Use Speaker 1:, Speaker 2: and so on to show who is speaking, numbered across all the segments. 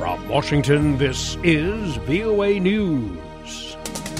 Speaker 1: From Washington, this is VOA News.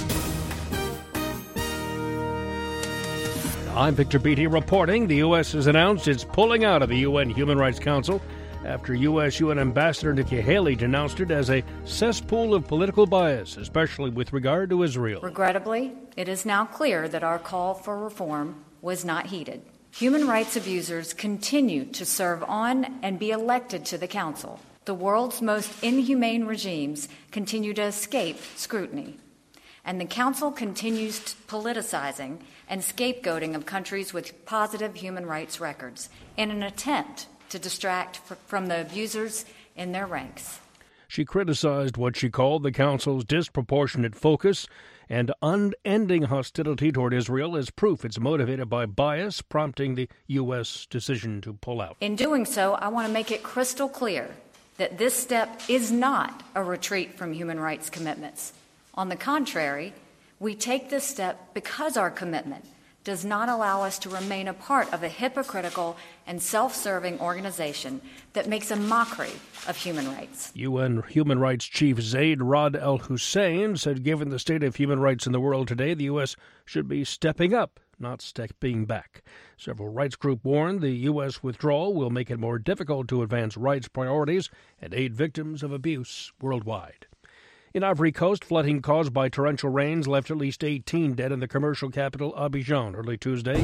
Speaker 1: I'm Victor Beatty reporting the U.S. has announced it's pulling out of the UN Human Rights Council after U.S. UN Ambassador Nikki Haley denounced it as a cesspool of political bias, especially with regard to Israel.
Speaker 2: Regrettably, it is now clear that our call for reform was not heeded. Human rights abusers continue to serve on and be elected to the Council. The world's most inhumane regimes continue to escape scrutiny. And the Council continues politicizing and scapegoating of countries with positive human rights records in an attempt to distract from the abusers in their ranks.
Speaker 1: She criticized what she called the Council's disproportionate focus and unending hostility toward Israel as proof it's motivated by bias, prompting the U.S. decision to pull out.
Speaker 2: In doing so, I want to make it crystal clear that this step is not a retreat from human rights commitments. On the contrary, we take this step because our commitment does not allow us to remain a part of a hypocritical and self-serving organization that makes a mockery of human rights.
Speaker 1: UN Human Rights Chief Zaid Rad Al Hussein said given the state of human rights in the world today, the U.S. should be stepping up, not stepping back. Several rights groups warned the U.S. withdrawal will make it more difficult to advance rights priorities and aid victims of abuse worldwide. In Ivory Coast, flooding caused by torrential rains left at least 18 dead in the commercial capital Abidjan early Tuesday.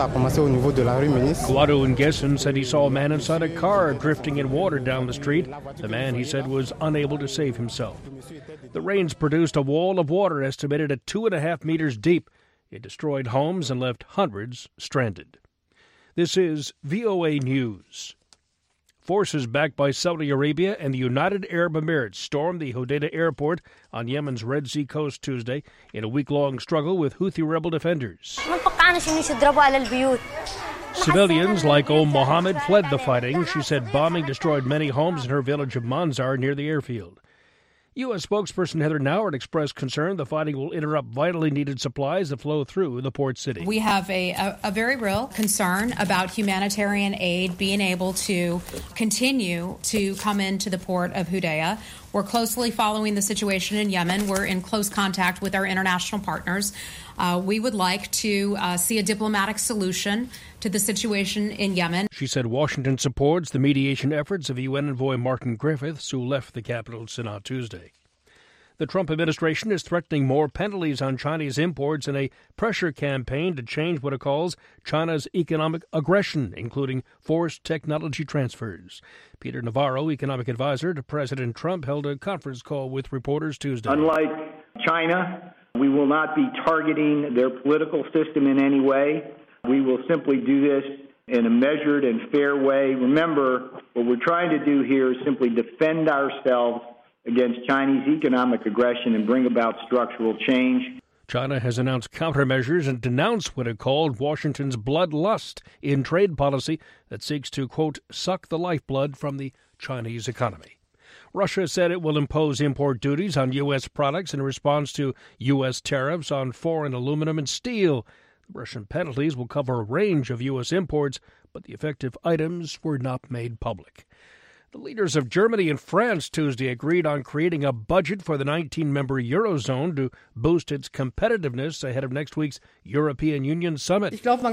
Speaker 1: Kouadou Nguessan said he saw a man inside a car drifting in water down the street. The man, he said, was unable to save himself. The rains produced a wall of water estimated at 2.5 meters deep. It destroyed homes and left hundreds stranded. This is VOA News. Forces backed by Saudi Arabia and the United Arab Emirates stormed the Hodeidah airport on Yemen's Red Sea coast Tuesday in a week-long struggle with Houthi rebel defenders. Civilians like Mohammed fled the fighting. She said bombing destroyed many homes in her village of Manzar near the airfield. U.S. spokesperson Heather Nauert expressed concern the fighting will interrupt vitally needed supplies that flow through the port city.
Speaker 3: We have a very real concern about humanitarian aid being able to continue to come into the port of Hodeidah. We're closely following the situation in Yemen. We're in close contact with our international partners. We would like to see a diplomatic solution to the situation in Yemen.
Speaker 1: She said Washington supports the mediation efforts of UN envoy Martin Griffiths, who left the capital, Sanaa, Tuesday. The Trump administration is threatening more penalties on Chinese imports in a pressure campaign to change what it calls China's economic aggression, including forced technology transfers. Peter Navarro, economic advisor to President Trump, held a conference call with reporters Tuesday.
Speaker 4: Unlike China, we will not be targeting their political system in any way. We will simply do this in a measured and fair way. Remember, what we're trying to do here is simply defend ourselves against Chinese economic aggression and bring about structural change.
Speaker 1: China has announced countermeasures and denounced what it called Washington's bloodlust in trade policy that seeks to, quote, suck the lifeblood from the Chinese economy. Russia said it will impose import duties on U.S. products in response to U.S. tariffs on foreign aluminum and steel. The Russian penalties will cover a range of U.S. imports, but the effective items were not made public. The leaders of Germany and France Tuesday agreed on creating a budget for the 19-member Eurozone to boost its competitiveness ahead of next week's European Union summit.
Speaker 5: Chancellor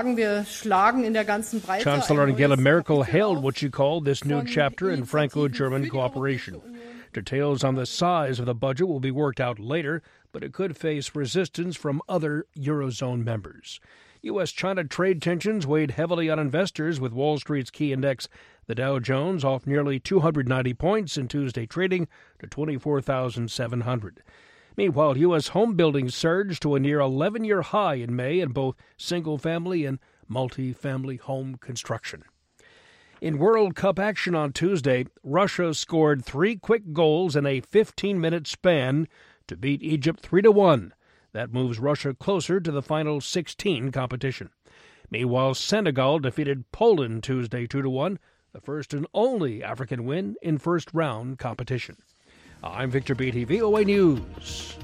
Speaker 1: Angela Merkel hailed what she called this new chapter in Franco-German cooperation. Details on the size of the budget will be worked out later, but it could face resistance from other Eurozone members. U.S.-China trade tensions weighed heavily on investors, with Wall Street's key index, the Dow Jones, off nearly 290 points in Tuesday trading to 24,700. Meanwhile, U.S. home building surged to a near 11-year high in May in both single-family and multi-family home construction. In World Cup action on Tuesday, Russia scored 3 quick goals in a 15-minute span to beat Egypt 3-1. That moves Russia closer to the final 16 competition. Meanwhile, Senegal defeated Poland Tuesday 2-1, the first and only African win in first-round competition. I'm Victor Beatty, VOA News.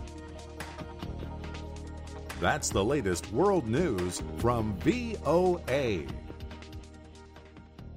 Speaker 6: That's the latest world news from VOA.